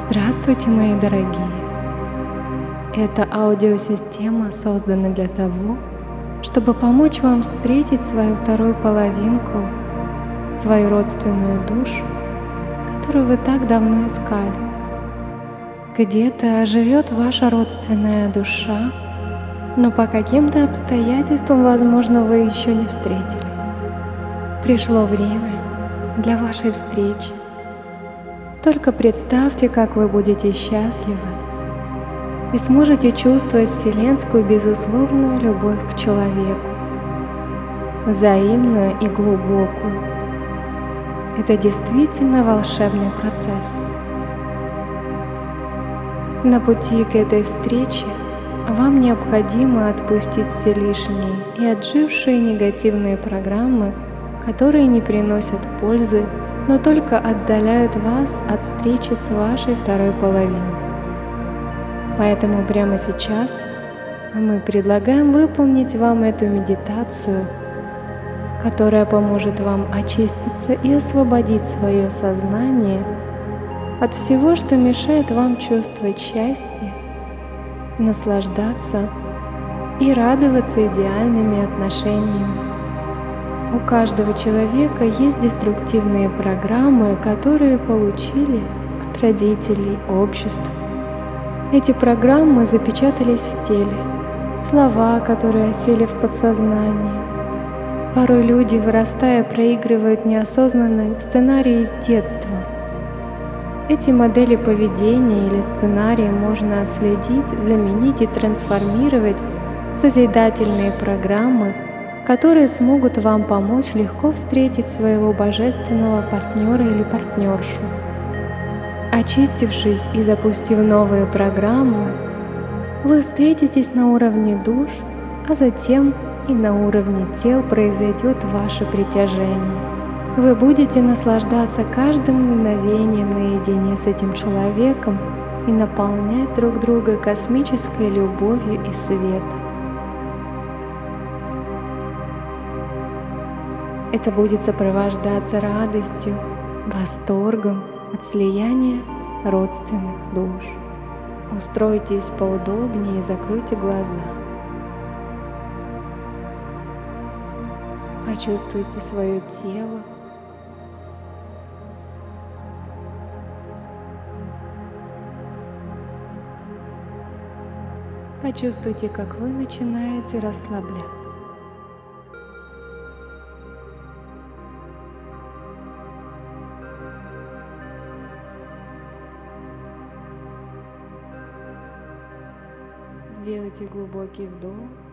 Здравствуйте, мои дорогие! Эта аудиосистема создана для того, чтобы помочь вам встретить свою вторую половинку, свою родственную душу, которую вы так давно искали. Где-то живет ваша родственная душа, но по каким-то обстоятельствам, возможно, вы еще не встретились. Пришло время для вашей встречи. Только представьте, как вы будете счастливы и сможете чувствовать вселенскую безусловную любовь к человеку, взаимную и глубокую. Это действительно волшебный процесс. На пути к этой встрече вам необходимо отпустить все лишние и отжившие негативные программы, которые не приносят пользы, но только отдаляют вас от встречи с вашей второй половиной. Поэтому прямо сейчас мы предлагаем выполнить вам эту медитацию, которая поможет вам очиститься и освободить свое сознание от всего, что мешает вам чувствовать счастье, наслаждаться и радоваться идеальными отношениями. У каждого человека есть деструктивные программы, которые получили от родителей, общества. Эти программы запечатались в теле, слова, которые осели в подсознании. Порой люди, вырастая, проигрывают неосознанные сценарии из детства. Эти модели поведения или сценарии можно отследить, заменить и трансформировать в созидательные программы, которые смогут вам помочь легко встретить своего божественного партнера или партнершу. Очистившись и запустив новые программы, вы встретитесь на уровне душ, а затем и на уровне тел произойдет ваше притяжение. Вы будете наслаждаться каждым мгновением наедине с этим человеком и наполнять друг друга космической любовью и светом. Это будет сопровождаться радостью, восторгом от слияния родственных душ. Устройтесь поудобнее и закройте глаза. Почувствуйте свое тело. Почувствуйте, как вы начинаете расслабляться. Сделайте глубокий вдох